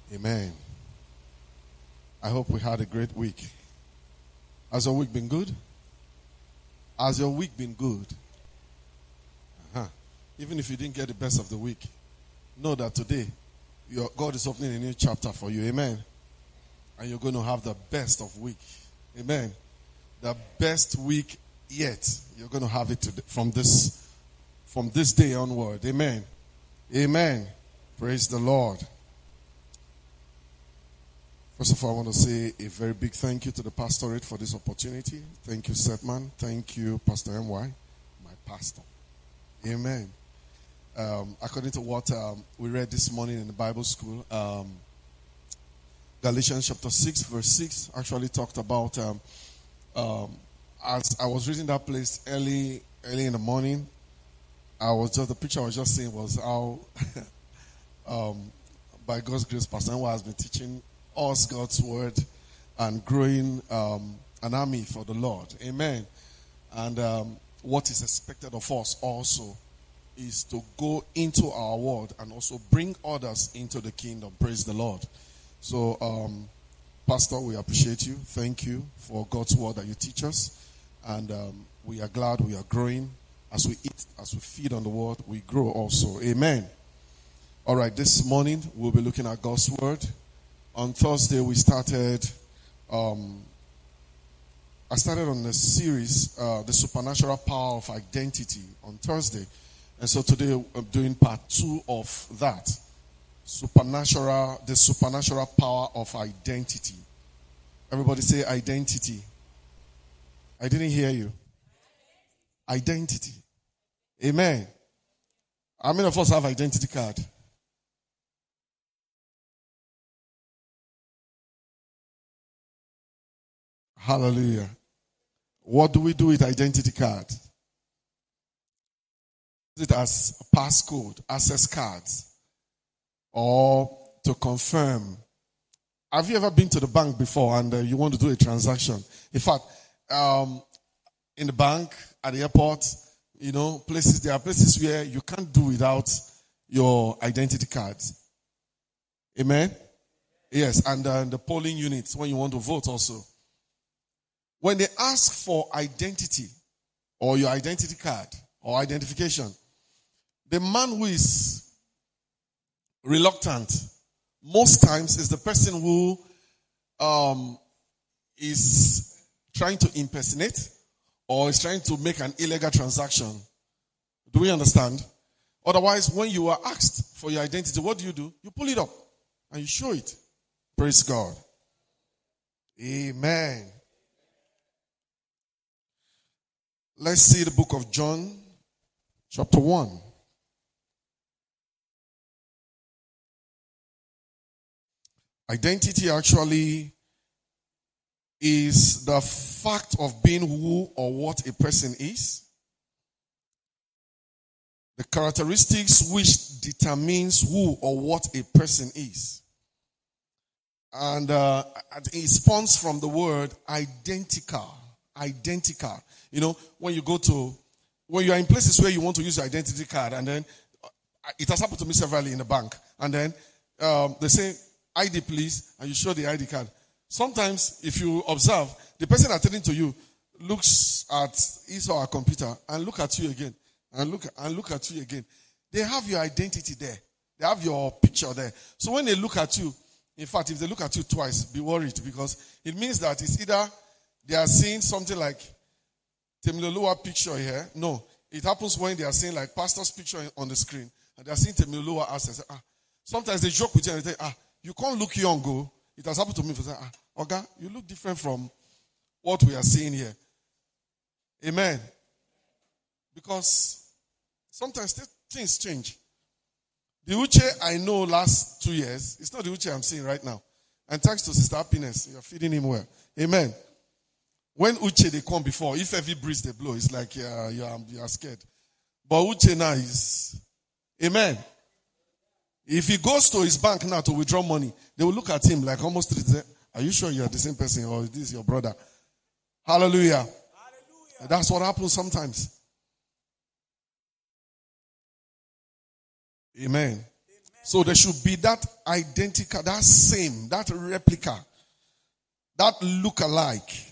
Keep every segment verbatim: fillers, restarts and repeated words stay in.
Amen. I hope we had a great week. Has your week been good? Has your week been good? Uh-huh. Even if you didn't get the best of the week, know that today your God is opening a new chapter for you. Amen. And you're going to have the best of week. Amen. The best week yet. You're going to have it today, from this from this day onward. Amen. Amen. Praise the Lord. First of all, I want to say a very big thank you to the pastorate for this opportunity. Thank you, Setman. Thank you, Pastor M Y, my pastor. Amen. Um, according to what um, we read this morning in the Bible school, um, Galatians chapter six, verse six actually talked about, um, um, as I was reading that place early, early in the morning, I was just, the picture I was just seeing was how, um, by God's grace, Pastor M Y has been teaching us God's word and growing um, an army for the Lord. Amen. And um, what is expected of us also is to go into our world and also bring others into the kingdom. Praise the Lord. So, um, Pastor, we appreciate you. Thank you for God's word that you teach us. And um, we are glad we are growing. As we eat, as we feed on the word, we grow also. Amen. All right, this morning we'll be looking at God's word. On Thursday, we started, um, I started on a series, uh, The Supernatural Power of Identity, on Thursday. And so today, I'm doing part two of that. Supernatural, the supernatural power of identity. Everybody say identity. I didn't hear you. Identity. Amen. How many of us have identity card? Hallelujah. What do we do with identity card? Is it as a passcode, access cards, or to confirm? Have you ever been to the bank before and uh, you want to do a transaction? In fact, um, in the bank, at the airport, you know, places, there are places where you can't do without your identity cards. Amen? Yes, and uh, the polling units when you want to vote also. When they ask for identity or your identity card or identification, the man who is reluctant most times is the person who um, is trying to impersonate or is trying to make an illegal transaction. Do we understand? Otherwise, when you are asked for your identity, what do you do? You pull it up and you show it. Praise God. Amen. Let's see the book of John, chapter one. Identity actually is the fact of being who or what a person is. The characteristics which determines who or what a person is. And uh, it spawns from the word identical. Identical. You know, when you go to, when you are in places where you want to use your identity card, and then uh, it has happened to me severally in the bank, and then um, they say, I D please, and you show the I D card. Sometimes, if you observe, the person attending to you looks at his or her computer and look at you again, and look and look at you again. They have your identity there. They have your picture there. So when they look at you, in fact, if they look at you twice, be worried, because it means that it's either they are seeing something like Temiloluwa picture here. No, it happens when they are seeing like pastor's picture on the screen, and they are seeing Temiloluwa as say, ah. Sometimes they joke with you and they say, ah, you can't look young, go. It has happened to me for saying, ah, Oga, you look different from what we are seeing here. Amen. Because sometimes things change. The Uche I know last two years, it's not the Uche I'm seeing right now. And thanks to Sister Happiness, you're feeding him well. Amen. When Uche they come before, if every breeze they blow, it's like yeah, you're, you're scared. But Uche now is, amen. If he goes to his bank now to withdraw money, they will look at him like almost three days. Are you sure you're the same person or is this your brother? Hallelujah. Hallelujah. That's what happens sometimes. Amen. Amen. So there should be that identical, that same, that replica, that look-alike.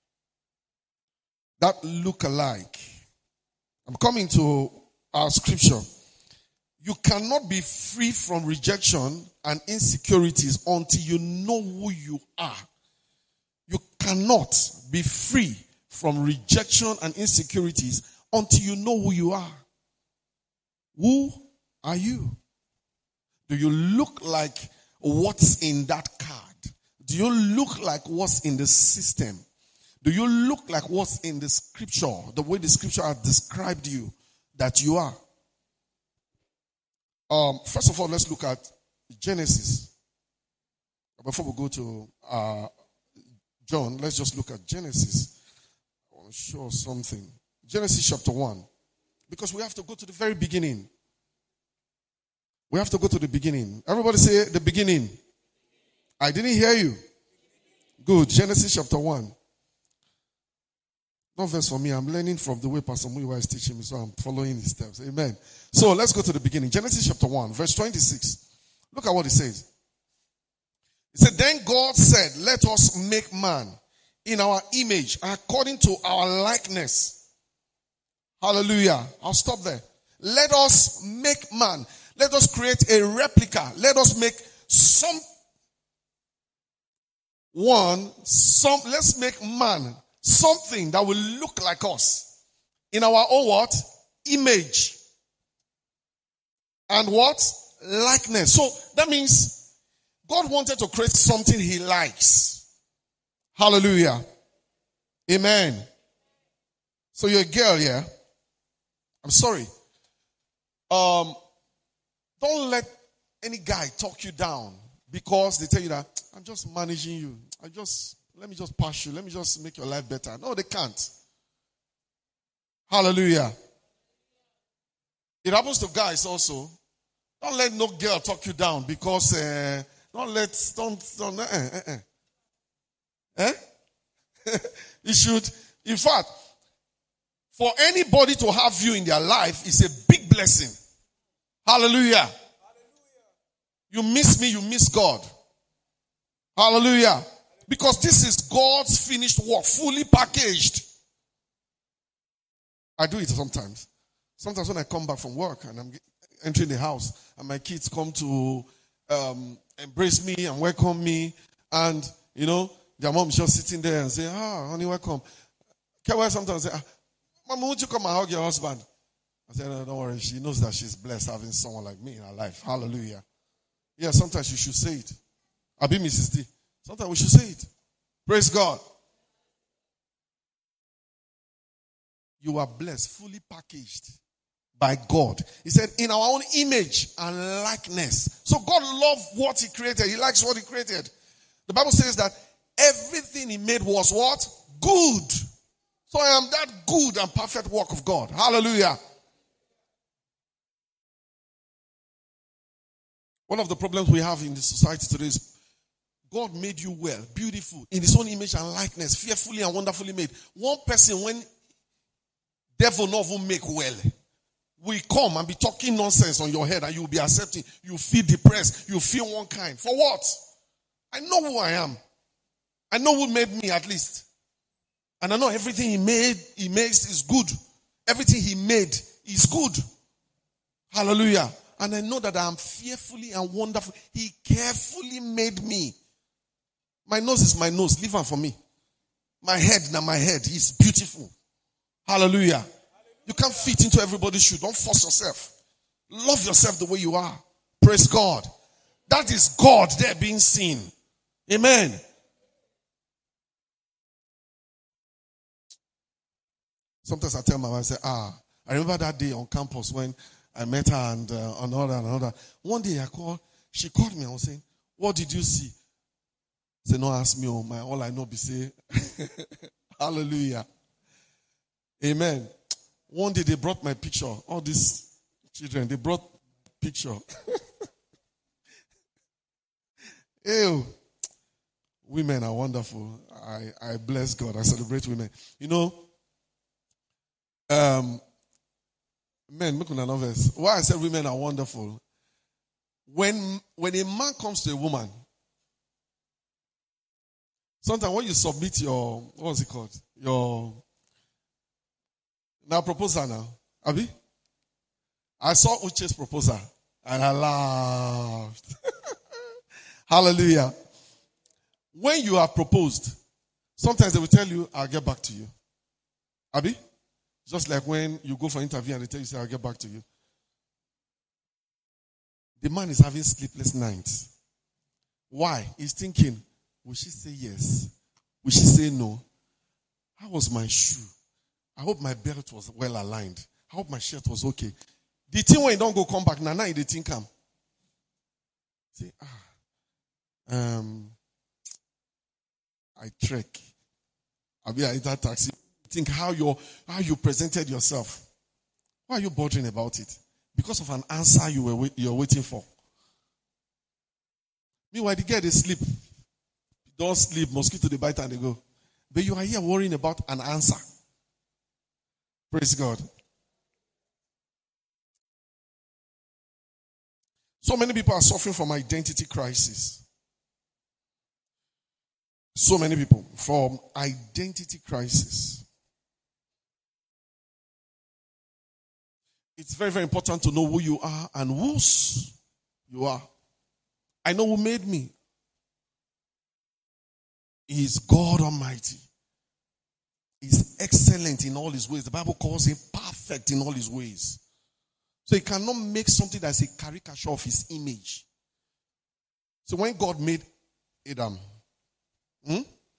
That look-alike. I'm coming to our scripture. You cannot be free from rejection and insecurities until you know who you are. You cannot be free from rejection and insecurities until you know who you are. Who are you? Do you look like what's in that card? Do you look like what's in the system? Do you look like what's in the scripture, the way the scripture has described you that you are? Um, first of all, let's look at Genesis. Before we go to uh, John, let's just look at Genesis. I want to show something. Genesis chapter one. Because we have to go to the very beginning. We have to go to the beginning. Everybody say the beginning. I didn't hear you. Good. Genesis chapter one. No verse for me. I'm learning from the way Pastor Muyiwa is teaching me, so I'm following his steps. Amen. So let's go to the beginning. Genesis chapter one, verse twenty-six. Look at what it says. It said, then God said, let us make man in our image, according to our likeness. Hallelujah. I'll stop there. Let us make man. Let us create a replica. Let us make some one, some, let's make man something that will look like us in our own what? Image. And what? Likeness. So that means God wanted to create something he likes. Hallelujah. Amen. So you're a girl, yeah? I'm sorry. Um, don't let any guy talk you down because they tell you that I'm just managing you. I just let me just pass you. Let me just make your life better. No, they can't. Hallelujah. It happens to guys also. Don't let no girl talk you down because uh, don't let don't don't uh, uh, uh. Eh? You should. In fact, for anybody to have you in their life is a big blessing. Hallelujah. Hallelujah. You miss me, you miss God. Hallelujah. Hallelujah. Because this is God's finished work, fully packaged. I do it sometimes. Sometimes when I come back from work and I'm entering the house and my kids come to um, embrace me and welcome me, and you know, their mom is just sitting there and saying, ah, honey, welcome. Can sometimes say, ah, Mama, won't you come and hug your husband? I said, no, don't worry. She knows that she's blessed having someone like me in her life. Hallelujah. Yeah, sometimes you should say it. I'll be Missus D. Sometimes we should say it. Praise God. You are blessed, fully packaged by God. He said, in our own image and likeness. So God loved what he created. He likes what he created. The Bible says that everything he made was what? Good. So I am that good and perfect work of God. Hallelujah. One of the problems we have in the society today is God made you well, beautiful, in his own image and likeness, fearfully and wonderfully made. One person, when devil not even make well, will come and be talking nonsense on your head and you will be accepting. You feel depressed. You feel one kind. For what? I know who I am. I know who made me at least. And I know everything he made, he makes is good. Everything he made is good. Hallelujah. And I know that I am fearfully and wonderful. He carefully made me. My nose is my nose. Leave it for me. My head, now my head is beautiful. Hallelujah. Hallelujah. You can't fit into everybody's shoe. Don't force yourself. Love yourself the way you are. Praise God. That is God there being seen. Amen. Sometimes I tell my wife, I say, ah, I remember that day on campus when I met her and uh, another and another. One day I called, she called me and was saying, what did you see? I said, no, ask me, oh, my, all I know be say, hallelujah. Amen. One day they brought my picture. All these children, they brought picture. Ew. Women are wonderful. I, I bless God. I celebrate women. You know, um, men, look at another verse. Why I said women are wonderful. When, when a man comes to a woman, sometimes when you submit your, what was it called? Your, now proposal now. Abi? I saw Uche's proposal and I laughed. Hallelujah. When you have proposed, sometimes they will tell you, I'll get back to you. Abi? Just like when you go for an interview and they tell you, say, I'll get back to you. The man is having sleepless nights. Why? He's thinking, will she say yes? Will she say no? How was my shoe? I hope my belt was well aligned. I hope my shirt was okay. The thing when you don't go come back, now now the thing come. Say, ah, um, I trek. I'll be at that taxi. Think how you how you presented yourself. Why are you bothering about it? Because of an answer you were you're waiting for. Meanwhile, the girl they sleep. Don't sleep, mosquito they bite and they go. But you are here worrying about an answer. Praise God. So many people are suffering from identity crisis. So many people from identity crisis. It's very, very important to know who you are and whose you are. I know who made me. He is God Almighty. He's excellent in all his ways. The Bible calls him perfect in all his ways. So he cannot make something that's a caricature of his image. So when God made Adam, hmm?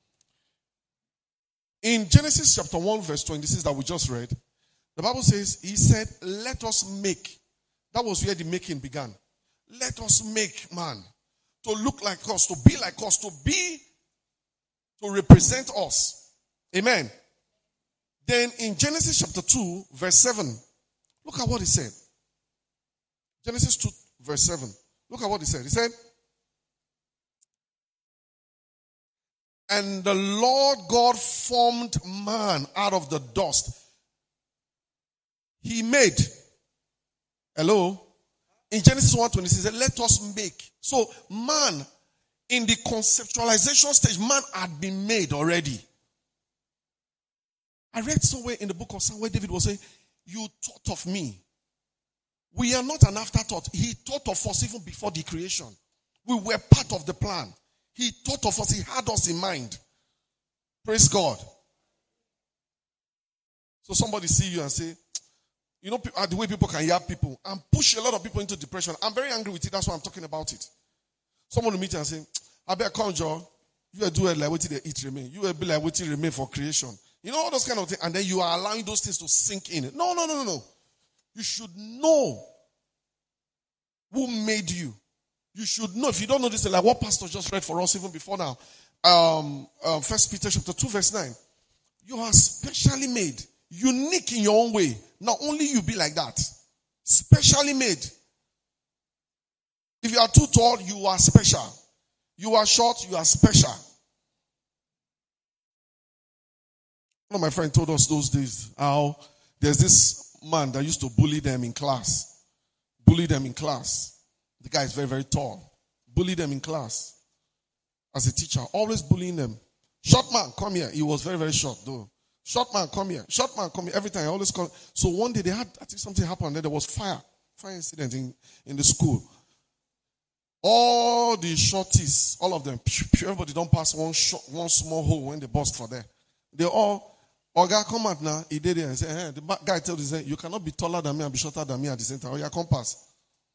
in Genesis chapter one verse twenty-six that we just read, the Bible says, he said, let us make. That was where the making began. Let us make man to look like us, to be like us, to be, to represent us. Amen. Then in Genesis chapter two verse seven, look at what he said. Genesis two verse seven. Look at what he said. He said, and the Lord God formed man out of the dust. He made. Hello? In Genesis one twenty, he said, let us make. So man, in the conceptualization stage, man had been made already. I read somewhere in the book of Psalms where David was saying, you thought of me. We are not an afterthought. He thought of us even before the creation. We were part of the plan. He thought of us. He had us in mind. Praise God. So somebody see you and say, you know the way people can yab people and push a lot of people into depression. I'm very angry with it. That's why I'm talking about it. Someone will meet you and say, I better come, Joe. You will do it like what they eat remain. You will be like what remain for creation. You know all those kind of things. And then you are allowing those things to sink in. No, no, no, no, no. You should know who made you. You should know. If you don't know this, like what pastor just read for us even before now. Um, um, First Peter chapter two verse nine. You are specially made. Unique in your own way. Not only you be like that. Specially made. If you are too tall, you are special. You are short, you are special. One of my friends told us those days how there's this man that used to bully them in class. Bully them in class. The guy is very, very tall. Bully them in class. As a teacher, always bullying them. Short man, come here. He was very, very short though. Short man, come here. Short man, come here. Every time I always call. So one day they had, I think something happened. Then there was fire. Fire incident in, in the school. All the shorties, all of them, everybody don't pass one short, one small hole when they bust for there. They all, oh guy come out now, he did it and said, hey, the guy told you, you cannot be taller than me and be shorter than me at the same time. Oh yeah, come pass.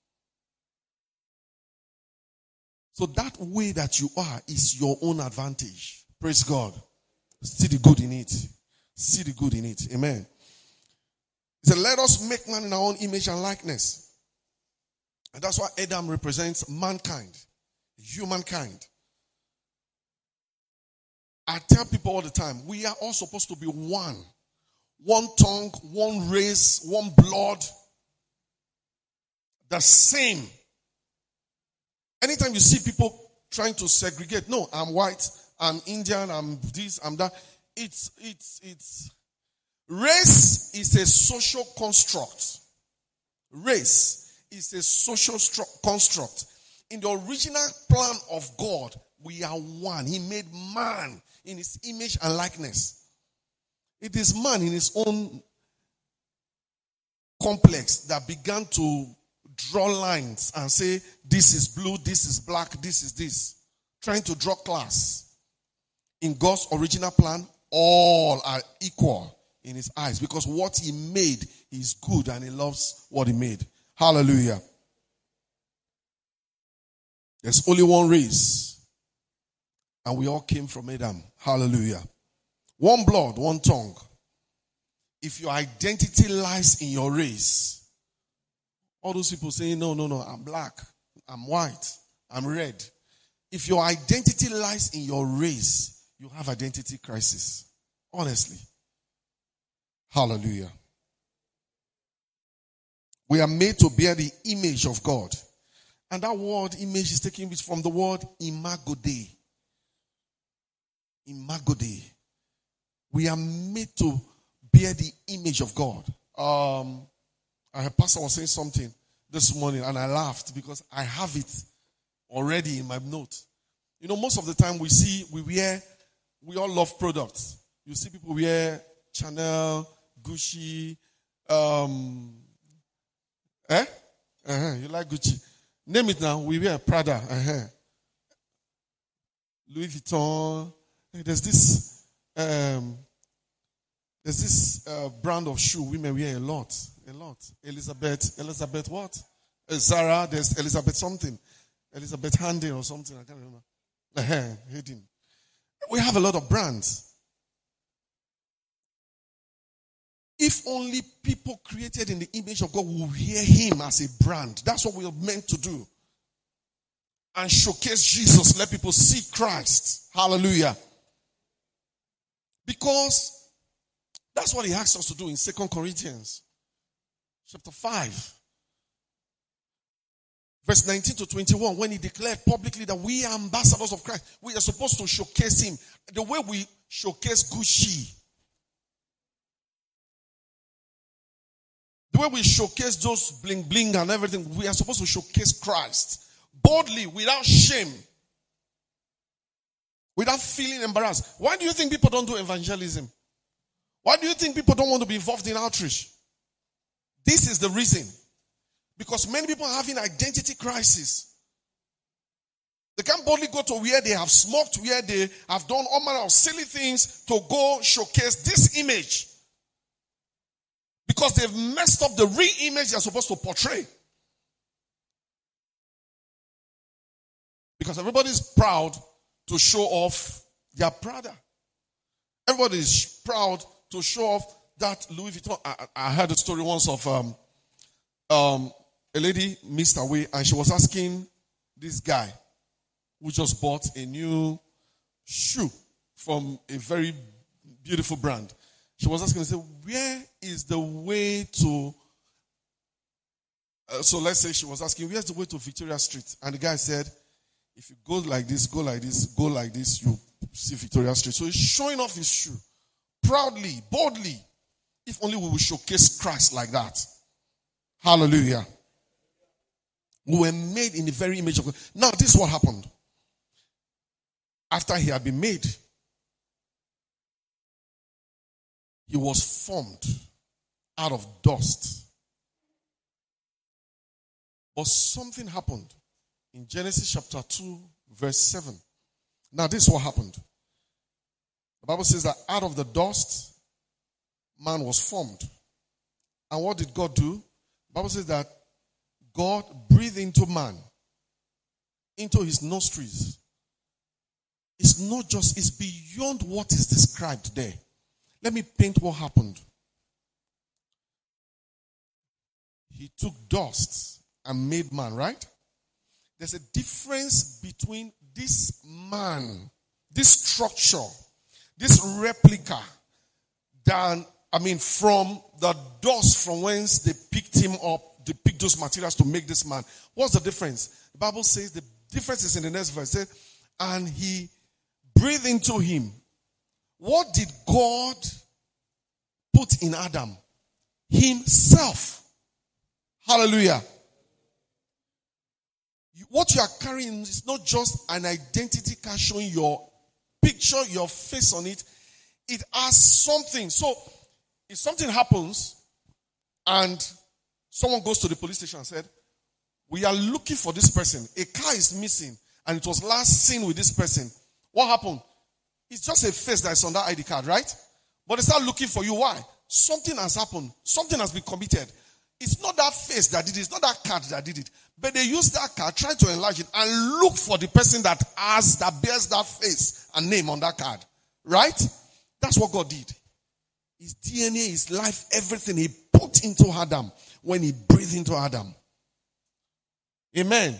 So that way that you are is your own advantage. Praise God. See the good in it. See the good in it. Amen. He said, let us make man in our own image and likeness. And that's why Adam represents mankind, humankind. I tell people all the time, we are all supposed to be one. One tongue, one race, one blood. The same. Anytime you see people trying to segregate, no, I'm white, I'm Indian, I'm this, I'm that. It's, it's, it's, race is a social construct. Race is a social stru- construct. In the original plan of God, we are one. He made man in his image and likeness. It is man in his own complex that began to draw lines and say, this is blue, this is black, this is this. Trying to draw class. In God's original plan, all are equal in his eyes because what he made is good and he loves what he made. Hallelujah. There's only one race and we all came from Adam. Hallelujah. One blood, one tongue. If your identity lies in your race, all those people saying, no, no, no, I'm black, I'm white, I'm red. If your identity lies in your race, you have identity crisis. Honestly. Hallelujah. We are made to bear the image of God. And that word image is taken from the word imago Dei. Imago Dei. We are made to bear the image of God. Um, our pastor was saying something this morning and I laughed because I have it already in my notes. You know, most of the time we see, we wear, we all love products. You see people wear Chanel, Gucci, um, eh? Uh-huh. You like Gucci. Name it now. We wear Prada. Uh-huh. Louis Vuitton. There's this, um, there's this uh, brand of shoe women wear a lot. A lot. Elizabeth, Elizabeth what? Uh, Zara, there's Elizabeth something. Elizabeth Handy or something. I can't remember. Uh-huh. Hidden. We have a lot of brands. If only people created in the image of God will hear him as a brand. That's what we are meant to do. And showcase Jesus. Let people see Christ. Hallelujah. Because that's what he asks us to do in Second Corinthians chapter five. Verse nineteen to twenty-one. When he declared publicly that we are ambassadors of Christ. We are supposed to showcase him. The way we showcase Gucci. The way we showcase those bling bling and everything, we are supposed to showcase Christ. Boldly, without shame. Without feeling embarrassed. Why do you think people don't do evangelism? Why do you think people don't want to be involved in outreach? This is the reason. Because many people are having identity crisis. They can't boldly go to where they have smoked, where they have done all manner of silly things to go showcase this image. Because they've messed up the real image they're supposed to portray. Because everybody's proud to show off their Prada. Everybody is proud to show off that Louis Vuitton. I, I heard a story once of um, um, a lady missed her way and she was asking this guy who just bought a new shoe from a very beautiful brand. She was asking, say, where is the way to, uh, so let's say she was asking, where's the way to Victoria Street? And the guy said, if you go like this, go like this, go like this, you see Victoria Street. So he's showing off his shoe, proudly, boldly. If only we will showcase Christ like that. Hallelujah. We were made in the very image of God. Now, this is what happened. After he had been made, he was formed out of dust. But something happened in Genesis chapter two, verse seven. Now, this is what happened. The Bible says that out of the dust, man was formed. And what did God do? The Bible says that God breathed into man, into his nostrils. It's not just, it's beyond what is described there. Let me paint what happened. He took dust and made man, right? There's a difference between this man, this structure, this replica, than, I mean, from the dust from whence they picked him up, they picked those materials to make this man. What's the difference? The Bible says the difference is in the next verse. It says, and he breathed into him. What did God put in Adam? Himself. Hallelujah. What you are carrying is not just an identity card showing your picture, your face on it. It has something. So, if something happens and someone goes to the police station and said, we are looking for this person. A car is missing and it was last seen with this person. What happened? It's just a face that is on that I D card, right? But they start looking for you. Why? Something has happened. Something has been committed. It's not that face that did it. It's not that card that did it. But they use that card, try to enlarge it, and look for the person that has, that bears that face and name on that card. Right? That's what God did. His D N A, his life, everything he put into Adam when he breathed into Adam. Amen.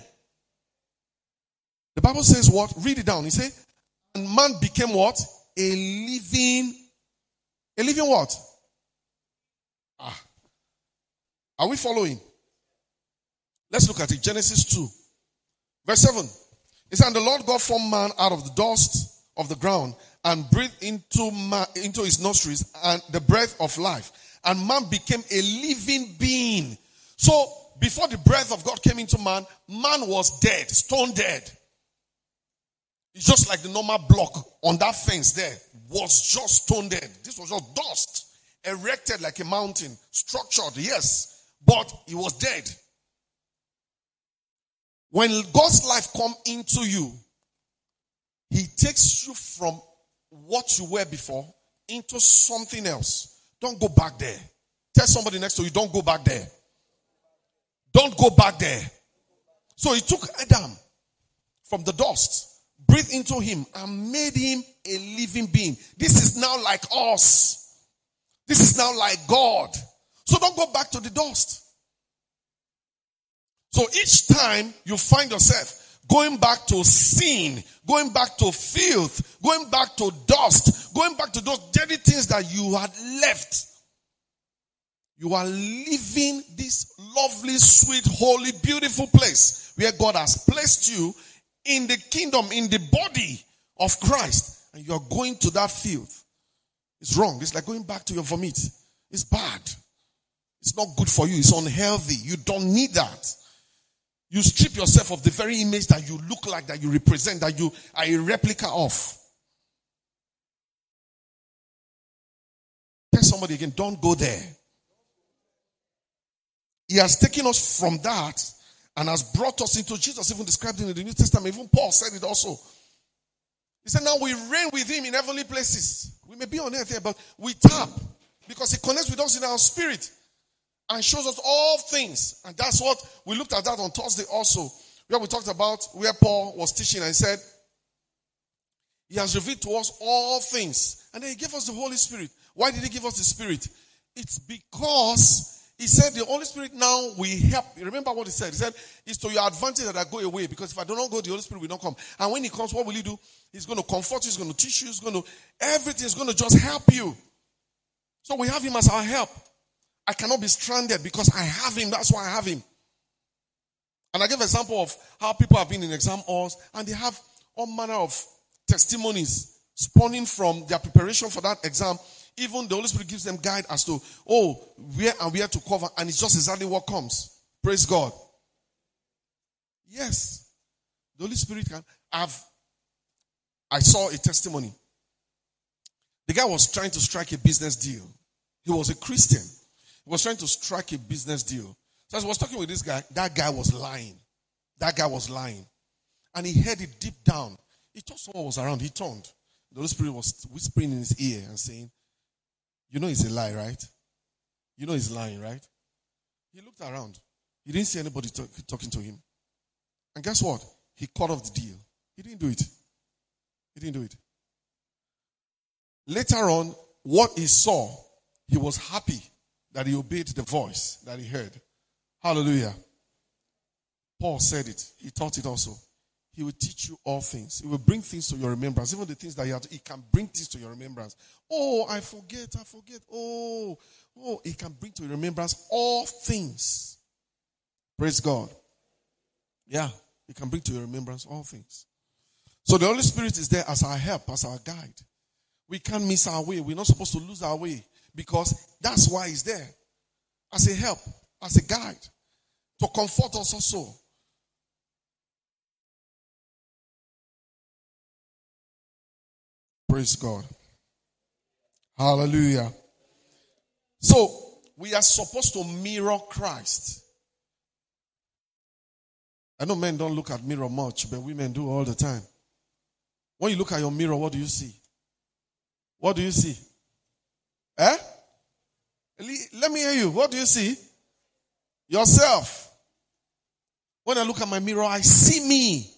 The Bible says what? Read it down. He said, and man became what? A living, a living what? Ah. Are we following? Let's look at it. Genesis two. Verse seven. It said, and the Lord God formed man out of the dust of the ground and breathed into man, into his nostrils and the breath of life. And man became a living being. So, before the breath of God came into man, man was dead, stone dead. It's just like the normal block on that fence there was just stone dead. This was just dust, erected like a mountain, structured, yes, but it was dead. When God's life comes into you, he takes you from what you were before into something else. Don't go back there. Tell somebody next to you, don't go back there. Don't go back there. So he took Adam from the dust, breathed into him, and made him a living being. This is now like us. This is now like God. So don't go back to the dust. So each time you find yourself going back to sin, going back to filth, going back to dust, going back to those dirty things that you had left, you are leaving this lovely, sweet, holy, beautiful place where God has placed you in the kingdom, in the body of Christ, and you are going to that filth. It's wrong. It's like going back to your vomit. It's bad. It's not good for you. It's unhealthy. You don't need that. You strip yourself of the very image that you look like, that you represent, that you are a replica of. Tell somebody again, don't go there. He has taken us from that and has brought us into, Jesus even described it in the New Testament. Even Paul said it also. He said, now we reign with him in heavenly places. We may be on earth here, but we tap because he connects with us in our spirit and shows us all things. And that's what we looked at that on Thursday also, where we talked about where Paul was teaching and said, he has revealed to us all things. And then he gave us the Holy Spirit. Why did he give us the Spirit? It's because he said the Holy Spirit now will help. Remember what he said? He said, it's to your advantage that I go away, because if I do not go, the Holy Spirit will not come. And when he comes, what will he do? He's going to comfort you, he's going to teach you, he's going to, everything is going to just help you. So we have him as our help. I cannot be stranded because I have him. That's why I have him. And I give an example of how people have been in exam halls and they have all manner of testimonies spawning from their preparation for that exam. Even the Holy Spirit gives them guide as to, oh, where and where to cover, and it's just exactly what comes. Praise God. Yes. The Holy Spirit can have. I saw a testimony. The guy was trying to strike a business deal. He was a Christian. He was trying to strike a business deal. So as I was talking with this guy, that guy was lying. That guy was lying. And he heard it deep down. He thought someone was around. He turned. The Holy Spirit was whispering in his ear and saying, you know it's a lie, right? You know he's lying, right? He looked around. He didn't see anybody talk, talking to him. And guess what? He cut off the deal. He didn't do it. He didn't do it. Later on, what he saw, he was happy that he obeyed the voice that he heard. Hallelujah. Paul said it. He taught it also. He will teach you all things. He will bring things to your remembrance. Even the things that you have to, he can bring things to your remembrance. Oh, I forget, I forget. Oh, oh, he can bring to your remembrance all things. Praise God. Yeah, he can bring to your remembrance all things. So the Holy Spirit is there as our help, as our guide. We can't miss our way. We're not supposed to lose our way because that's why he's there. As a help, as a guide, to comfort us also. Praise God. Hallelujah. So, we are supposed to mirror Christ. I know men don't look at mirror much, but women do all the time. When you look at your mirror, what do you see? What do you see? Eh? Let me hear you. What do you see? Yourself. When I look at my mirror, I see me.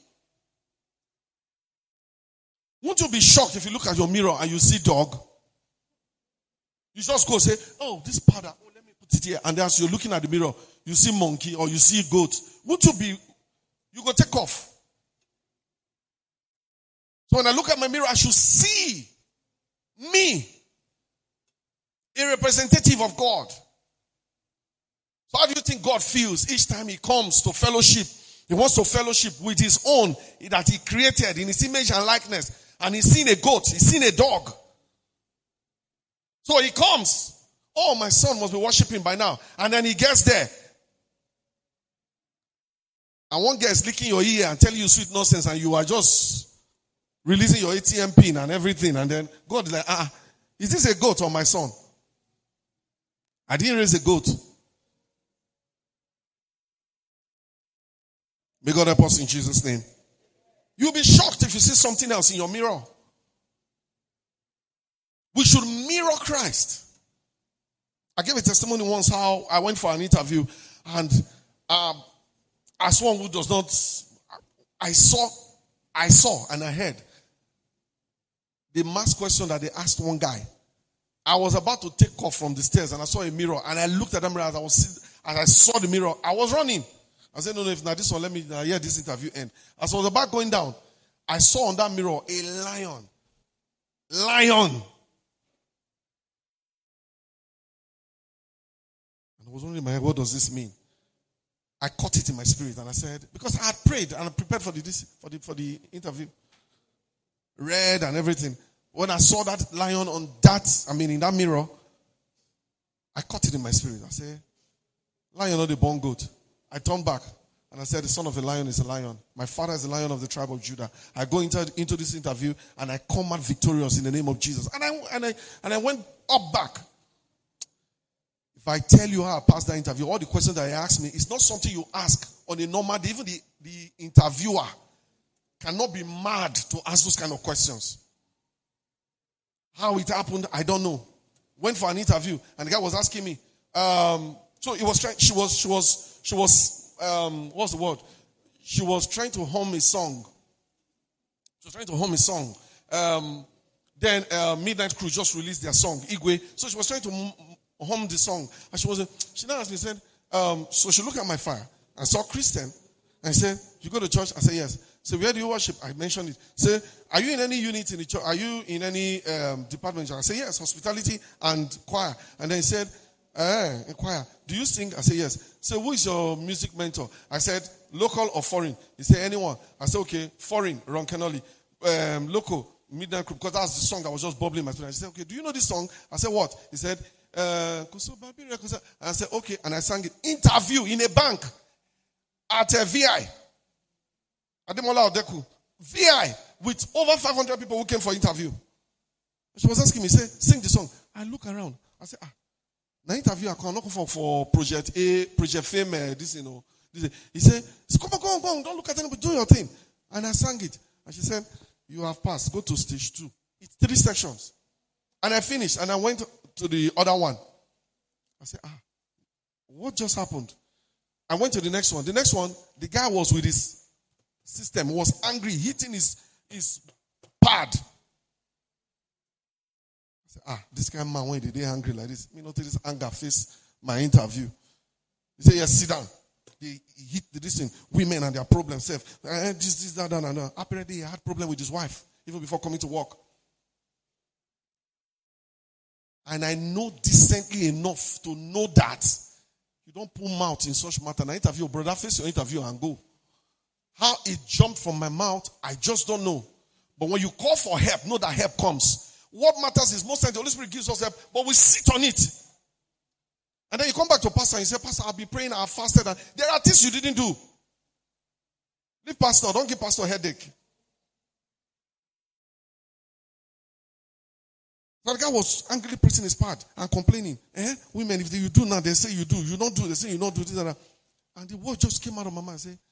Won't you be shocked if you look at your mirror and you see dog? You just go say, oh, this powder, oh, let me put it here. And as you're looking at the mirror, you see monkey or you see goat. Won't you be, you go take off. So when I look at my mirror, I should see me, a representative of God. So how do you think God feels each time he comes to fellowship? He wants to fellowship with his own that he created in his image and likeness. And he's seen a goat, he's seen a dog. So he comes. Oh, my son must be worshiping by now. And then he gets there. And one guy is licking your ear and telling you sweet nonsense, and you are just releasing your A T M pin and everything. And then God is like, ah, is this a goat or my son? I didn't raise a goat. May God help us in Jesus' name. You'll be shocked if you see something else in your mirror. We should mirror Christ. I gave a testimony once how I went for an interview, and um, as one who does not, I saw, I saw and I heard the mass question that they asked one guy. I was about to take off from the stairs and I saw a mirror and I looked at the mirror as I was as I saw the mirror. I was running. I said, no, no, if not this one, let me uh, hear this interview end. As I was about going down, I saw on that mirror a lion. Lion. And I was wondering in my head, what does this mean? I caught it in my spirit and I said, because I had prayed and I prepared for the, this, for the, for the interview. Read and everything. When I saw that lion on that, I mean in that mirror, I caught it in my spirit. I said, lion or the born goat. I turned back and I said, the son of a lion is a lion. My father is the lion of the tribe of Judah. I go into, into this interview and I come out victorious in the name of Jesus. And I, and I, and I went up back. If I tell you how I passed that interview, all the questions that I asked me, it's not something you ask on a normal day. Even the, the interviewer cannot be mad to ask those kind of questions. How it happened, I don't know. Went for an interview and the guy was asking me, um, so it was trying, she was, she was, she was, um, what's the word? She was trying to hum a song. She was trying to hum a song. Um, then uh, Midnight Crew just released their song, Igwe. So she was trying to hum the song. And she was, she now asked me, said, um, so she looked at my fire and saw Christian. And said, you go to church? I said, yes. So where do you worship? I mentioned it. Say, are you in any unit in the church? Are you in any um, department? I said, yes, hospitality and choir. And then he said, eh, choir. Do you sing? I said, yes. So who is your music mentor? I said, local or foreign? He said, anyone. I said, okay, foreign, Ron Kennelly. Um, local, Midnight Crew, because that's the song that was just bubbling in my spirit. I said, okay, do you know this song? I said, what? He said, uh, I said, okay. And I sang it. Interview in a bank at a V I. Ademola Odeku. V I with over five hundred people who came for interview. She was asking me, say, sing the song. I look around. I said, ah, the interview I come for for project A, project fame, uh, this, you know. This. He said, come on, come on, come on, don't look at anybody, do your thing. And I sang it. And she said, you have passed. Go to stage two. It's three sections. And I finished. And I went to the other one. I said, ah, what just happened? I went to the next one. The next one, the guy was with his system, was angry, hitting his, his pad. I said, ah, this kind of man, when did they angry like this? Me not take this anger face my interview. He said, yes, sit down. He, he hit this thing, women and their problems. Self. Eh, this, this, that, that, and that. Apparently, he had problem with his wife, even before coming to work. And I know decently enough to know that you don't put mouth in such matter. And I interview, brother, face your interview and go. How it jumped from my mouth, I just don't know. But when you call for help, know that help comes. What matters is most times the Holy Spirit gives us help, but we sit on it. And then you come back to pastor and you say, Pastor, I've been praying, I've fasted. And there are things you didn't do. Leave pastor, don't give pastor a headache. So the guy was angrily pressing his pad and complaining. Eh? Women, if you do now, they say you do. You don't do. They say you don't do this and that. And the word just came out of my mouth and said,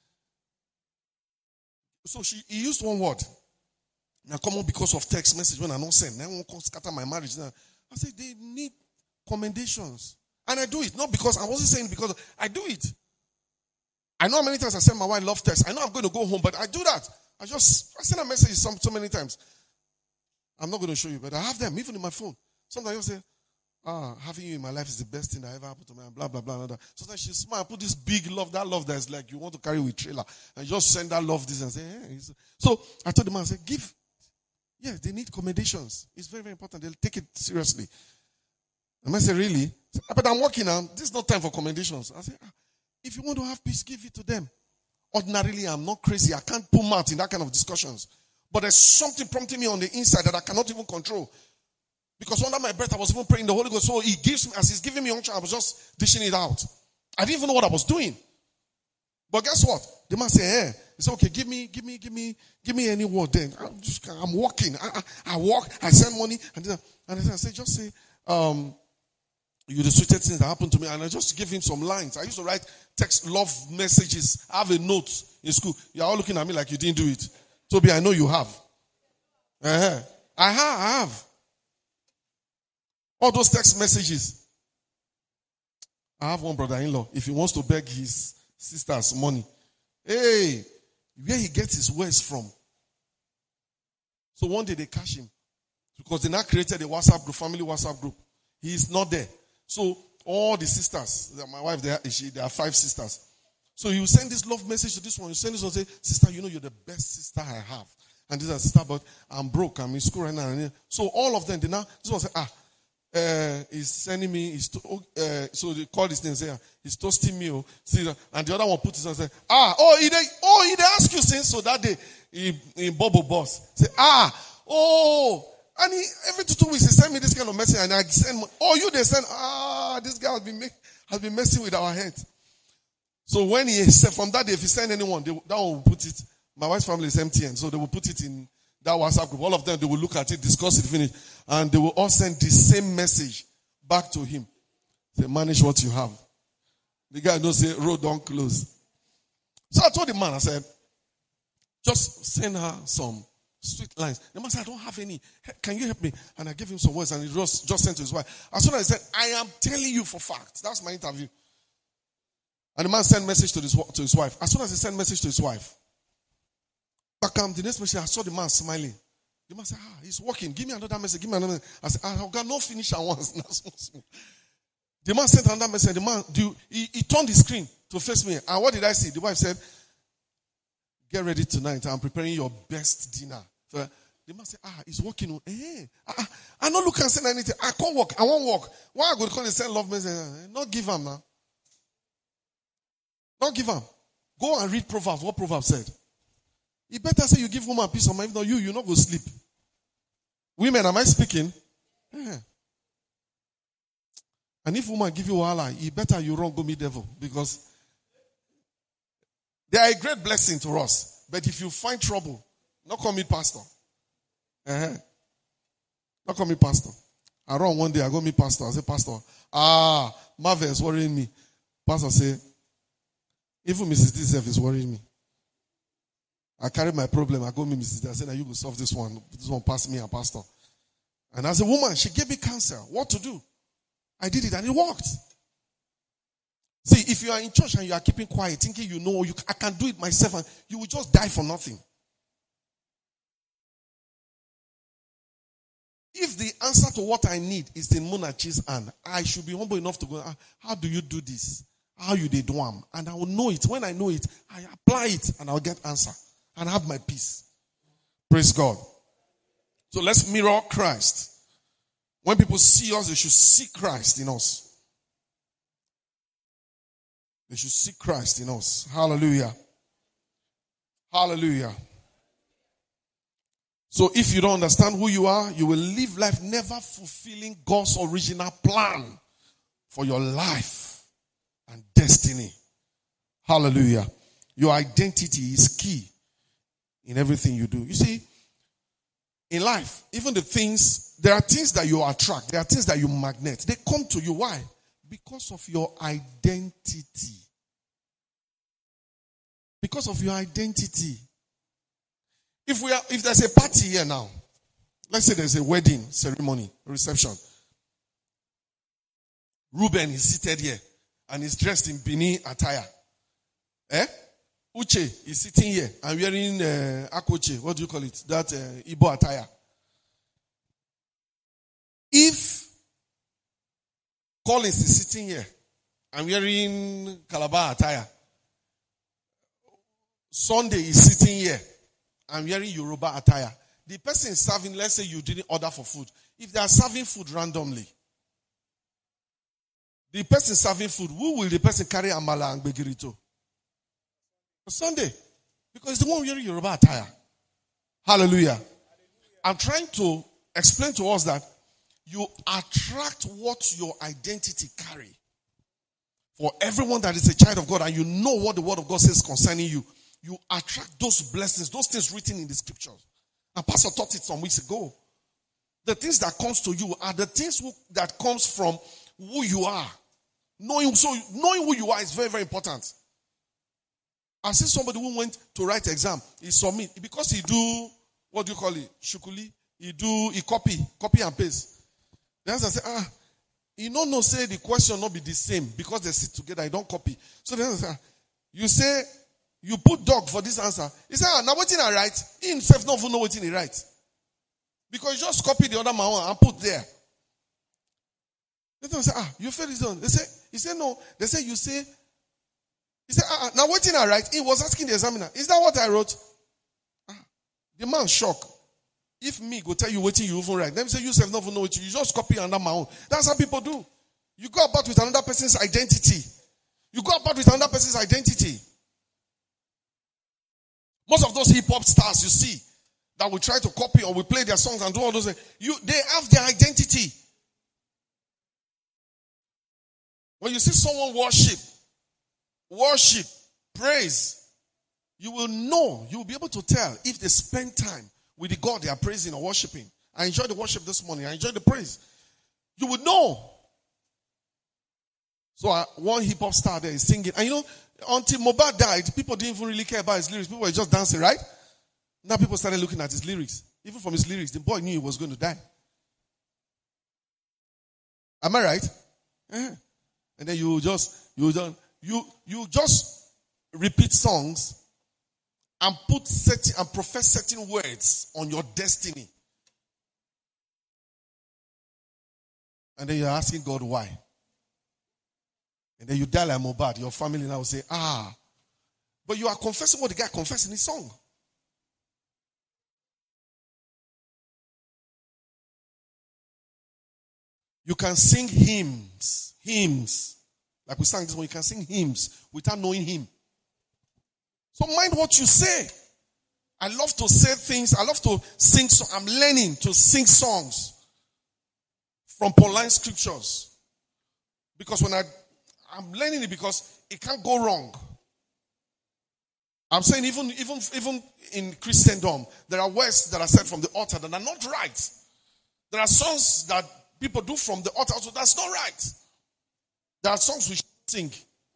so she he used one word. Now come on because of text message when I don't send. Now won't scatter my marriage. Now I said they need commendations. And I do it. Not because I wasn't saying it because I do it. I know how many times I send my wife love text. I know I'm going to go home, but I do that. I just I send a message so, so many times. I'm not going to show you, but I have them even in my phone. Sometimes I say, ah, having you in my life is the best thing that ever happened to me, and blah, blah, blah, blah, blah. Sometimes she smile, put this big love, that love that's like you want to carry with trailer, and just send that love this and say, hey. So I told the man, I said, give, yeah, they need commendations. It's very, very important. They'll take it seriously. The man said, really? Said, but I'm working now. This is not time for commendations. I said, ah, if you want to have peace, give it to them. Ordinarily, I'm not crazy. I can't pull mouth in that kind of discussions. But there's something prompting me on the inside that I cannot even control. Because under my breath, I was even praying the Holy Ghost. So he gives me, as he's giving me unction, I was just dishing it out. I didn't even know what I was doing. But guess what? The man said, hey. He said, okay, give me, give me, give me, give me any word then. I'm just, I'm walking. I, I, I walk, I send money. And, then, and I said, just say, um, you're the sweetest thing that happened to me. And I just give him some lines. I used to write text love messages. I have a note in school. You're all looking at me like you didn't do it. Toby, I know you have. Uh-huh. I have, I have. All those text messages. I have one brother-in-law. If he wants to beg his sister's money, hey, where he gets his words from. So one day they catch him. Because they now created a WhatsApp group, family WhatsApp group. He is not there. So all the sisters, my wife, there, she, there are five sisters. So you send this love message to this one. You send this one and say, sister, you know you're the best sister I have. And this is a sister, but I'm broke. I'm in school right now. So all of them, they now, this one say, ah, uh, he's sending me, he's to, uh, so they call this thing and say, he's toasting me. Oh, and the other one put this and say, ah, oh, he they, oh, he they ask you since, so that day, he, in Bubble Boss, say, ah, oh, and he, every two, two weeks, he send me this kind of message, and I send, oh, you, they send, ah, this guy has been, make, has been messing with our heads. So when he said, from that day, if he send anyone, they, that one will put it, my wife's family is M T N, so they will put it in that WhatsApp group. All of them, they will look at it, discuss it, finish, and they will all send the same message back to him. Say, manage what you have. The guy don't say, road don't close. So I told the man, I said, just send her some sweet lines. The man said, I don't have any. Can you help me? And I gave him some words, and he just, just sent to his wife. As soon as he said, I am telling you for fact. That's my interview. And the man sent message to his, to his wife. As soon as he sent message to his wife, back um, the next message, I saw the man smiling. The man said, ah, he's working. Give me another message. Give me another message. I said, I got no finish at once. The man sent another message. The man, do, he, he turned the screen to face me. And what did I see? The wife said, get ready tonight. I'm preparing your best dinner. So the man said, ah, he's working. Eh, ah, I don't look and send anything. I can't work. I won't work. Why I go to call and send love message? Not give him now. Don't give him. Go and read Proverbs. What Proverbs said. You better say you give woman peace of mind. If not, you, you're not going to sleep. Women, am I speaking? Yeah. And if woman give you Allah, you better you wrong go meet devil. Because they are a great blessing to us. But if you find trouble, not call me pastor. Uh-huh. Not call me pastor. I run one day, I go meet pastor. I say, pastor, ah, Marvel is worrying me. Pastor say, even Missus D is worrying me. I carry my problem. I go meet Missus D. I said, now you go solve this one. This one pass me and pastor. And as a woman, she gave me counsel. What to do? I did it and it worked. See, if you are in church and you are keeping quiet, thinking you know, you, I can do it myself, and you will just die for nothing. If the answer to what I need is in Munachi's hand, I should be humble enough to go, how do you do this? How you did do them? And I will know it. When I know it, I apply it and I'll get answer and have my peace. Praise God. So let's mirror Christ. When people see us, they should see Christ in us. They should see Christ in us. Hallelujah. Hallelujah. So if you don't understand who you are, you will live life never fulfilling God's original plan for your life and destiny. Hallelujah. Your identity is key in everything you do. You see, In life, even the things, there are things that you attract. There are things that you magnet. They come to you. Why? Because of your identity. Because of your identity. If we are, if there's a party here now, let's say there's a wedding ceremony, a reception. Ruben is seated here and is dressed in Bini attire. Eh? Uche is sitting here and wearing uh, Akoche. What do you call it? That uh, Igbo attire. If Collins is sitting here and wearing Calabar attire, Sunday is sitting here and wearing Yoruba attire, the person serving, let's say you didn't order for food. If they are serving food randomly, the person serving food, who will the person carry amala and begirito? Sunday. Because it's the one wearing Yoruba attire. Hallelujah. Hallelujah. I'm trying to explain to us that you attract what your identity carry. For everyone that is a child of God and you know what the word of God says concerning you, you attract those blessings, those things written in the scriptures. And Pastor taught it some weeks ago. The things that comes to you are the things who, that comes from who you are. Knowing, so knowing who you are is very, very important. I see somebody who went to write exam. He submit. Because he do, what do you call it? Shukuli. He do, he copy. Copy and paste. The answer say, ah, he no no say the question not be the same. Because they sit together, he don't copy. So the answer say, you say, you put dog for this answer. He say, ah, now what I write? He himself don't even know what he write. Because he just copy the other man and put there. They say, ah, you failed this one. They say, he said, no. They say, you say, he said, ah, now what I write? He was asking the examiner, is that what I wrote? Ah, the man shocked. If me go tell you what you even write, them say you self never know what you, you just copy under my own. That's how people do. You go about with another person's identity. You go about with another person's identity. Most of those hip hop stars you see that will try to copy or will play their songs and do all those things, you they have their identity. When you see someone worship, worship, praise, you will know, you will be able to tell if they spend time with the God they are praising or worshiping. I enjoyed the worship this morning. I enjoyed the praise. You would know. So uh, one hip hop star there is singing. And you know, until Mohbad died, people didn't even really care about his lyrics. People were just dancing, right? Now people started looking at his lyrics. Even from his lyrics, the boy knew he was going to die. Am I right? Yeah. And then you just, you don't, you, you just repeat songs and put certain, and profess certain words on your destiny. And then you're asking God why. And then you die like Mohbad. Your family now will say, ah. But you are confessing what the guy confessed in his song. You can sing hymns. Hymns. Like we sang this one, you can sing hymns without knowing him. So mind what you say. I love to say things. I love to sing. So I'm learning to sing songs from Pauline scriptures. Because when I, I'm learning it because it can't go wrong. I'm saying even, even, even in Christendom, there are words that are said from the altar that are not right. There are songs that people do from the altar, so that's not right. There are songs we should sing.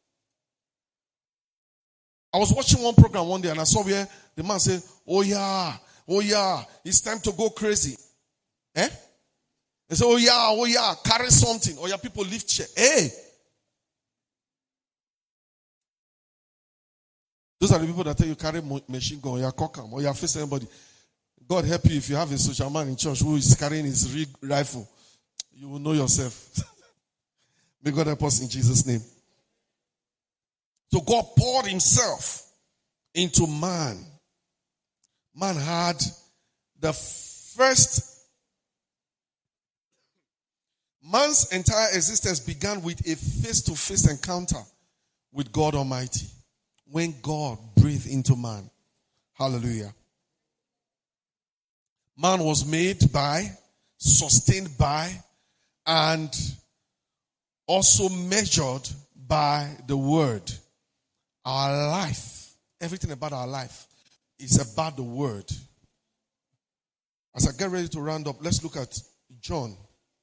I was watching one program one day and I saw where the man said, oh yeah, oh yeah, it's time to go crazy. Eh? They say, oh yeah, oh yeah, carry something. Oh yeah, people lift chair. Hey! Those are the people that tell you carry machine gun or you cock them or you face anybody. God help you if you have a social man in church who is carrying his rig rifle. You will know yourself. May God help us in Jesus' name. So God poured himself into man. Man had the first, man's entire existence began with a face-to-face encounter with God Almighty. When God breathed into man. Hallelujah. Man was made by, sustained by, and also measured by the word. Our life, everything about our life is about the word. As I get ready to round up, let's look at John.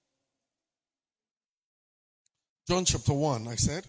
John chapter one, I said.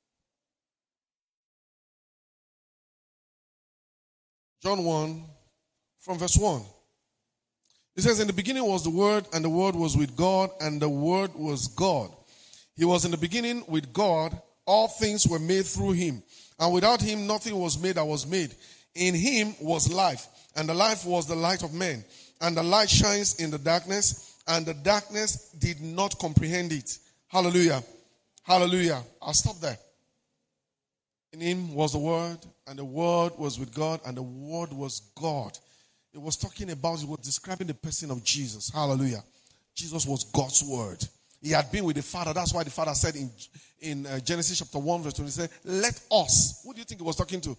John one, from verse one. It says, in the beginning was the Word, and the Word was with God, and the Word was God. He was in the beginning with God. All things were made through him. And without him, nothing was made that was made. In him was life, and the life was the light of men. And the light shines in the darkness, and the darkness did not comprehend it. Hallelujah. Hallelujah. I'll stop there. In him was the Word, and the Word was with God, and the Word was God. It was talking about, it was describing the person of Jesus. Hallelujah. Jesus was God's Word. He had been with the Father. That's why the Father said in, in uh, Genesis chapter one, verse twenty, he said, let us. Who do you think he was talking to?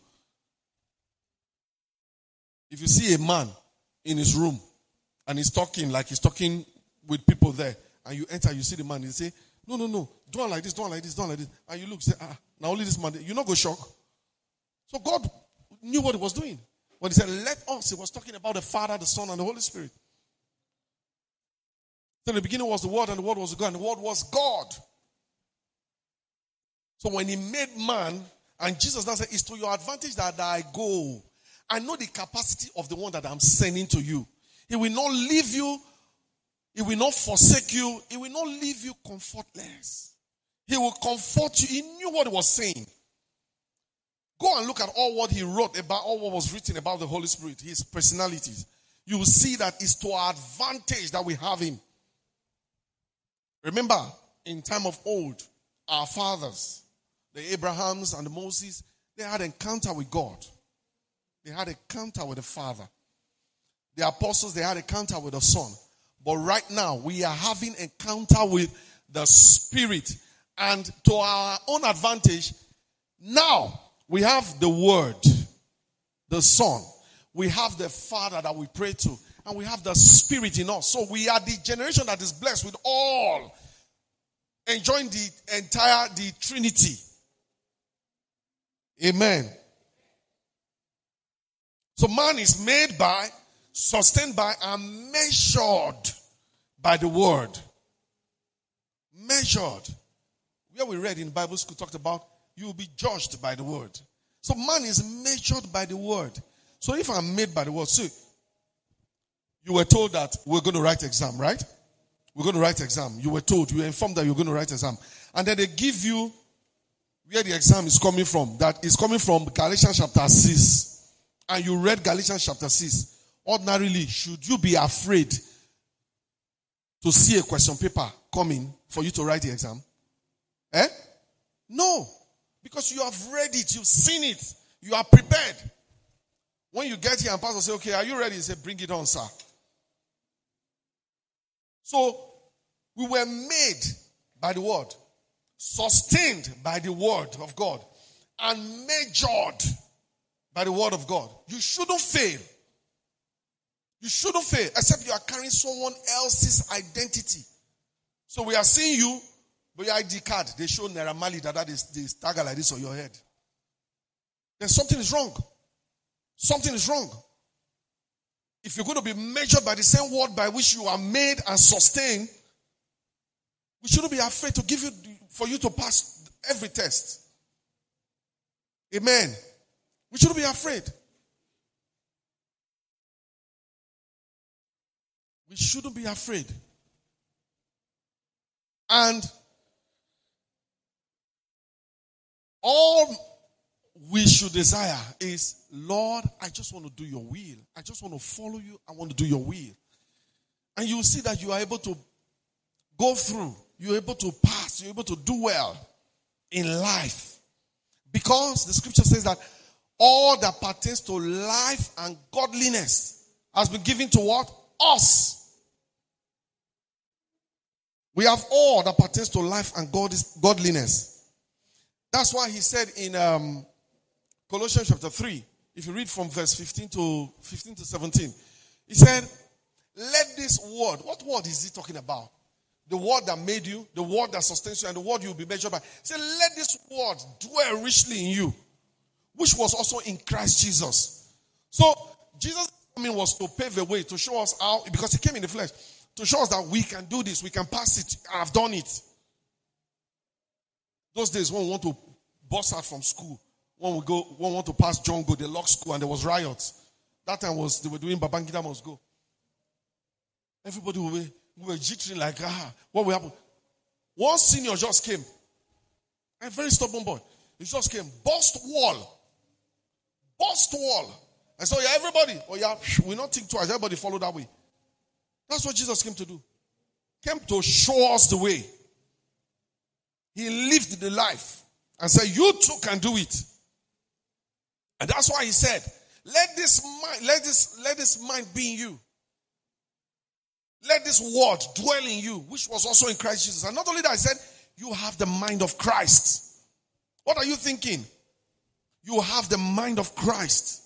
If you see a man in his room and he's talking like he's talking with people there, and you enter, you see the man, you say, no, no, no, do it like this, do it like this, do it like this. And you look, say, ah, now only this man, you're not going to shock. So God knew what he was doing. When he said, let us, he was talking about the Father, the Son, and the Holy Spirit. So in the beginning was the Word, and the Word was God, and the Word was God. So when he made man, and Jesus now said, it's to your advantage that I go. I know the capacity of the one that I'm sending to you. He will not leave you. He will not forsake you. He will not leave you comfortless. He will comfort you. He knew what he was saying. Go and look at all what he wrote about, all what was written about the Holy Spirit, his personalities. You will see that it's to our advantage that we have him. Remember, in time of old, our fathers, the Abrahams and the Moses, they had an encounter with God. They had an encounter with the Father. The apostles, they had an encounter with the Son. But right now, we are having an encounter with the Spirit. And to our own advantage, now we have the Word, the Son. We have the Father that we pray to. And we have the Spirit in us. So we are the generation that is blessed with all. Enjoying the entire, the Trinity. Amen. So man is made by, sustained by, and measured by the Word. Measured. Where we read in Bible school talked about, you will be judged by the Word. So man is measured by the Word. So if I'm made by the Word, see, you were told that we're going to write exam, right? We're going to write exam. You were told, you were informed that you're going to write exam. And then they give you where the exam is coming from. That is coming from Galatians chapter six. And you read Galatians chapter six. Ordinarily, should you be afraid to see a question paper coming for you to write the exam? Eh? No. Because you have read it. You've seen it. You are prepared. When you get here and pastor say, okay, are you ready? He say, bring it on, sir. So, we were made by the Word, sustained by the Word of God, and measured by the Word of God. You shouldn't fail. You shouldn't fail, except you are carrying someone else's identity. So we are seeing you, but your I D card, they show Naira Marley that that is the stagger like this on your head. Then something is wrong. Something is wrong. If you're going to be measured by the same word by which you are made and sustained, we shouldn't be afraid to give you, for you to pass every test. Amen. We shouldn't be afraid. We shouldn't be afraid. And all we should desire is, Lord, I just want to do your will. I just want to follow you. I want to do your will. And you will see that you are able to go through. You're able to pass. You're able to do well in life. Because the scripture says that all that pertains to life and godliness has been given to what? Us. We have all that pertains to life and godliness. That's why he said in um, Colossians chapter three, if you read from verse fifteen to fifteen to seventeen, he said, let this word, what word is he talking about? The word that made you, the word that sustains you, and the word you will be measured by. He said, let this word dwell richly in you, which was also in Christ Jesus. So, Jesus coming was to pave a way, to show us how, because he came in the flesh, to show us that we can do this, we can pass it. I've done it. Those days when we want to bust out from school, when we go, when we want to pass John Go, they locked school and there was riots. That time was, they were doing Babangida must go. Everybody were, we were jittering like, ah, what will happen? One senior just came. A very stubborn boy. He just came. Bust wall. Bust wall. And so, yeah, everybody, oh yeah, we not think twice. Everybody follow that way. That's what Jesus came to do. Came to show us the way. He lived the life and said, you too can do it. And that's why he said, let this mind, let this, let this mind be in you. Let this word dwell in you, which was also in Christ Jesus. And not only that, I said, you have the mind of Christ. What are you thinking? You have the mind of Christ.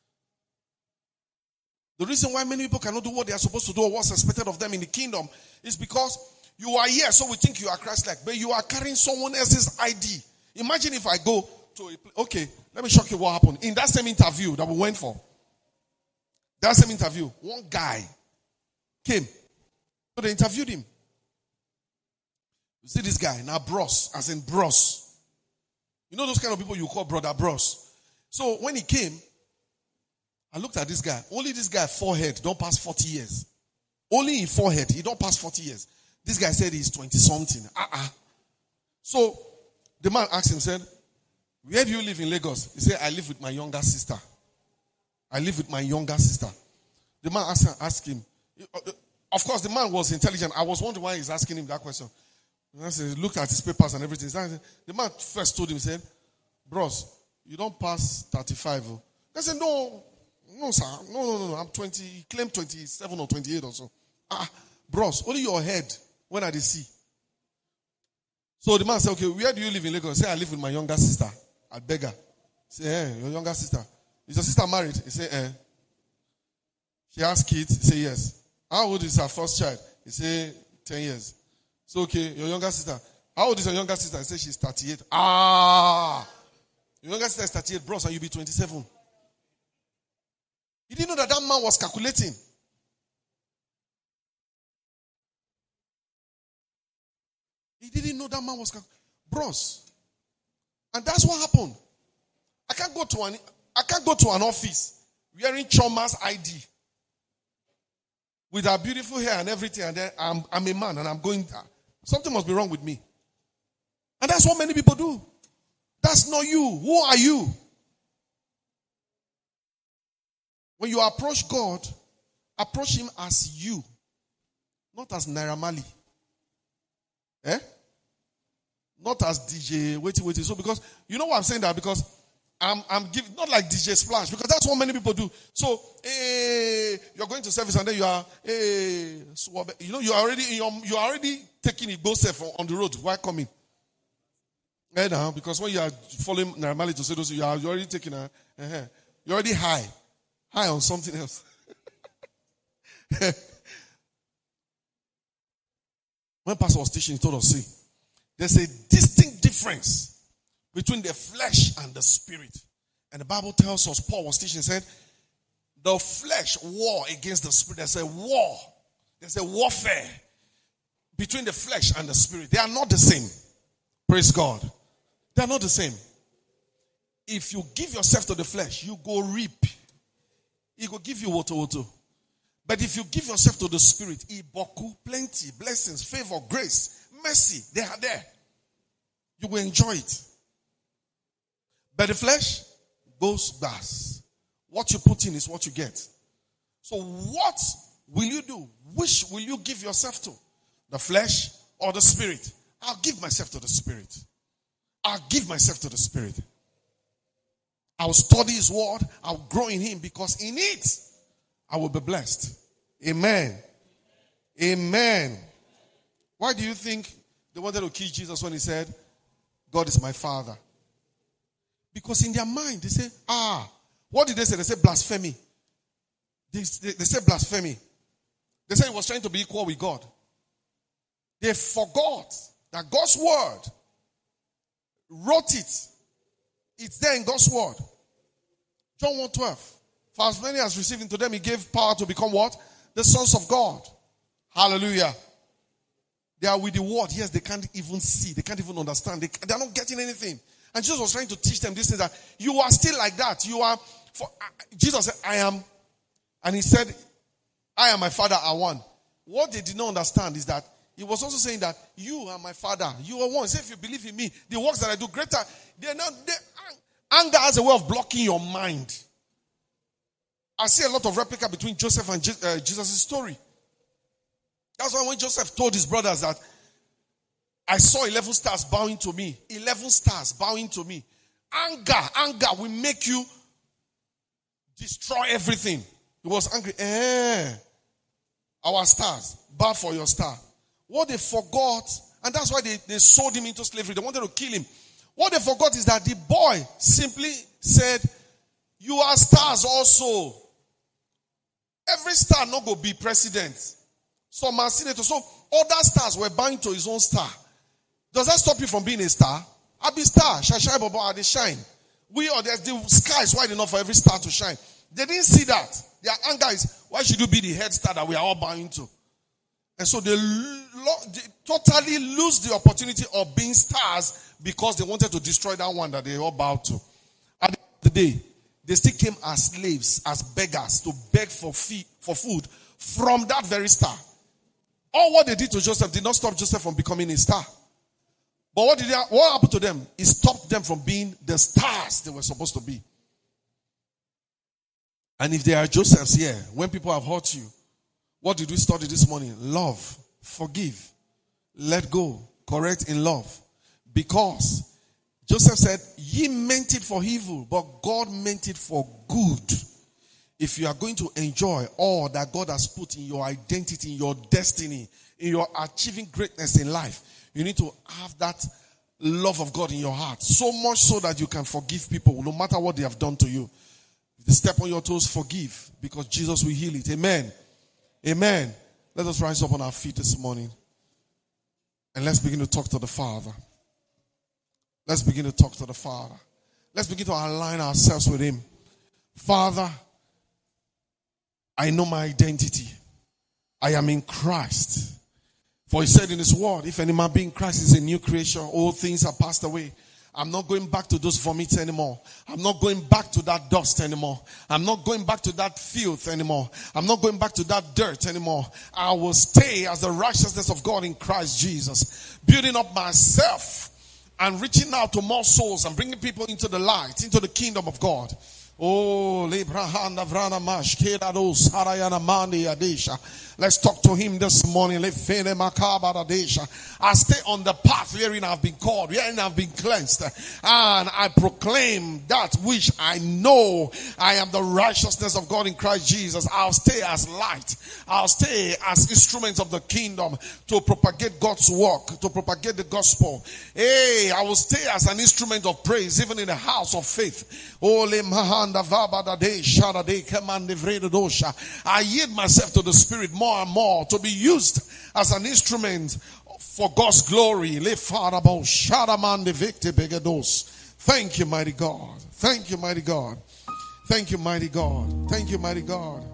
The reason why many people cannot do what they are supposed to do or what's expected of them in the kingdom is because you are here, so we think you are Christ-like, but you are carrying someone else's I D. Imagine if I go to a place. Okay, let me shock you what happened. In that same interview that we went for, that same interview, one guy came. So they interviewed him. You see this guy, now bros, as in bros. You know those kind of people you call brother bros. So when he came, I looked at this guy. Only this guy, forehead, don't pass forty years. Only in forehead, he don't pass forty years. This guy said he's twenty-something. Uh-uh. So the man asked him, said, where do you live in Lagos? He said, I live with my younger sister. I live with my younger sister. The man asked, asked him, of course, the man was intelligent. I was wondering why he's asking him that question. And I said, he looked at his papers and everything. The man first told him, he said, bros, you don't pass thirty-five. They said, no, no, sir. No, no, no, no. I'm twenty. He claimed twenty-seven or twenty-eight or so. Ah, bros, only your head. When I did see. So the man said, okay, where do you live in Lagos? He said, I live with my younger sister. I beg her. He said, eh, your younger sister. Is your sister married? He said, eh. She has kids? He said, yes. How old is her first child? He said, ten years. So, okay, your younger sister. How old is your younger sister? He said, she's thirty-eight. Ah! Your younger sister is thirty-eight, bros, and you be twenty-seven. You didn't know that that man was calculating. He didn't know that man was calculating. Bros. And that's what happened. I can't go to an I can't go to an office wearing Choma's I D. With her beautiful hair and everything, and then I'm, I'm a man and I'm going, something must be wrong with me. And that's what many people do. That's not you. Who are you? When you approach God, approach him as you, not as Naira Marley. Eh? Not as D J, waiting, waiting. So because, you know why I'm saying that? Because I'm, I'm giving, not like D J Splash, because that's what many people do. So, hey, you're going to service and then you are, hey, you know, you're already, you're, you're already taking it both self on the road while coming. Hey, now, because when you are following Naira Marley to say those, you are you're already taking a, uh-huh. You're already high, high on something else. When Pastor was teaching, he told us, see, there's a distinct difference between the flesh and the spirit. And the Bible tells us, Paul was teaching, said, the flesh war against the spirit. There's a war. There's a warfare between the flesh and the spirit. They are not the same. Praise God. They are not the same. If you give yourself to the flesh, you go reap. He will give you water, water. But if you give yourself to the spirit, iboku, plenty, blessings, favor, grace, mercy, they are there. You will enjoy it. But the flesh goes gas. What you put in is what you get. So what will you do? Which will you give yourself to? The flesh or the spirit? I'll give myself to the spirit. I'll give myself to the spirit. I'll study his word. I'll grow in him because in it, I will be blessed. Amen. Amen. Why do you think they wanted to kill Jesus when he said, God is my father? Because in their mind, they say, ah, what did they say? They say blasphemy. They, they, they say blasphemy. They said he was trying to be equal with God. They forgot that God's word wrote it. It's there in God's word. John one twelve. For as many as received to them, he gave power to become what? The sons of God. Hallelujah. They are with the word. Yes, they can't even see. They can't even understand. They, they are not getting anything. And Jesus was trying to teach them this thing, that you are still like that. You are, for, uh, Jesus said, I am. And he said, I and my Father are one. What they did not understand is that he was also saying that you are my Father. You are one. Say, if you believe in me, the works that I do greater. They're not, they, anger has a way of blocking your mind. I see a lot of replica between Joseph and Je- uh, Jesus' story. That's why when Joseph told his brothers that I saw eleven stars bowing to me. eleven stars bowing to me. Anger, anger will make you destroy everything. He was angry. Eh, our stars, bow for your star. What they forgot, and that's why they, they sold him into slavery. They wanted to kill him. What they forgot is that the boy simply said, you are stars also. Every star not go be president. Some are senator. So other stars were bound to his own star. Does that stop you from being a star? I be star. Shine, shine, but I they shine. We are there. The sky is wide enough for every star to shine. They didn't see that. Their anger is, why should you be the head star that we are all bound to? And so they, lo- they totally lose the opportunity of being stars because they wanted to destroy that one that they all bowed to. At the end of the day, they still came as slaves, as beggars, to beg for fee, for food from that very star. All what they did to Joseph did not stop Joseph from becoming a star. But what did they, what happened to them? It stopped them from being the stars they were supposed to be. And if there are Josephs here, when people have hurt you, what did we study this morning? Love, forgive, let go, correct in love. Because Joseph said, ye meant it for evil, but God meant it for good. If you are going to enjoy all that God has put in your identity, in your destiny, in your achieving greatness in life, you need to have that love of God in your heart. So much so that you can forgive people, no matter what they have done to you. If they step on your toes, forgive, because Jesus will heal it. Amen. Amen. Let us rise up on our feet this morning. And let's begin to talk to the Father. Let's begin to talk to the Father. Let's begin to align ourselves with Him. Father, I know my identity. I am in Christ. For He said in His word, if any man be in Christ is a new creation, all things are passed away. I'm not going back to those vomits anymore. I'm not going back to that dust anymore. I'm not going back to that filth anymore. I'm not going back to that dirt anymore. I will stay as the righteousness of God in Christ Jesus. Building up myself and reaching out to more souls and bringing people into the light, into the kingdom of God. Oh, let's talk to Him this morning. I stay on the path wherein I've been called, wherein I've been cleansed, and I proclaim that which I know. I am the righteousness of God in Christ Jesus. I'll stay as light. I'll stay as instruments of the kingdom to propagate God's work, to propagate the gospel. Hey, I will stay as an instrument of praise, even in the house of faith. I yield myself to the Spirit more and more to be used as an instrument for God's glory. Thank you, mighty God. Thank you, mighty God. Thank you, mighty God. Thank you, mighty God.